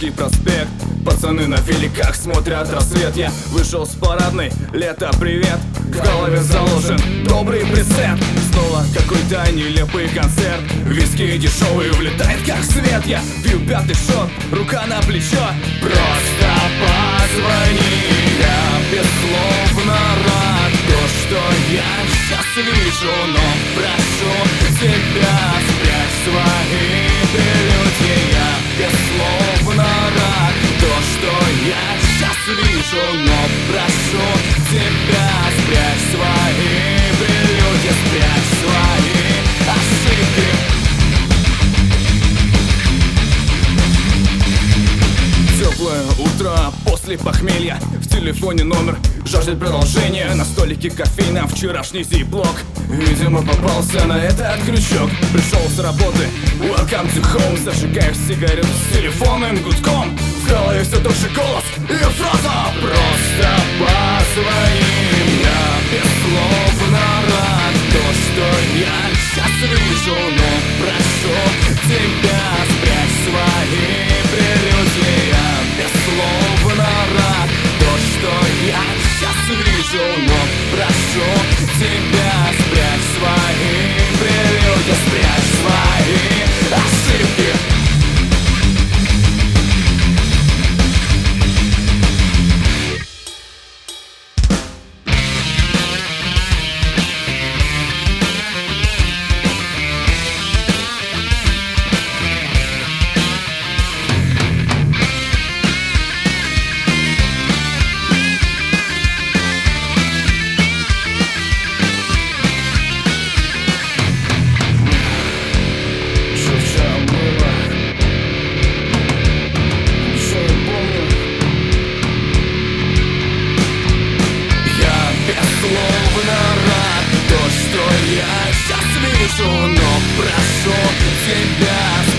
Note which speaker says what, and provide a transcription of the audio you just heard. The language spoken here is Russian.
Speaker 1: Невский проспект. Пацаны на великах смотрят рассвет. Я вышел с парадной, лето, привет. В голове заложен добрый пресет. Снова какой-то нелепый концерт. Виски дешевый влетает как свет. Я пью пятый шот, рука на плечо. Просто позвони. Я безусловно рад то, что я сейчас вижу. Но прошу тебя, спрячь свои прелюдии. Я безусловно рад то, что я сейчас вижу. Но прошу тебя, спрячь свои прелюдии, спрячь свои ошибки. Теплое утро после похмелья. В телефоне номер жаждет продолжения. На столике кофейна вчерашний зиплок. Видимо, попался на этот крючок. Пришел с работы, welcome to home. Зажигаю сигарету с телефонным гудком. В голове все тот же голос и фраза: просто позвони. Я безусловно рад то, что я сейчас вижу. Но прошу тебя, спрячь свои прелюдии. Я безусловно рад то, что я сейчас вижу. Но прошу тебя, спрячь свои прелюдии, спрячь свои ошибки. Я сейчас вижу, но прошу тебя,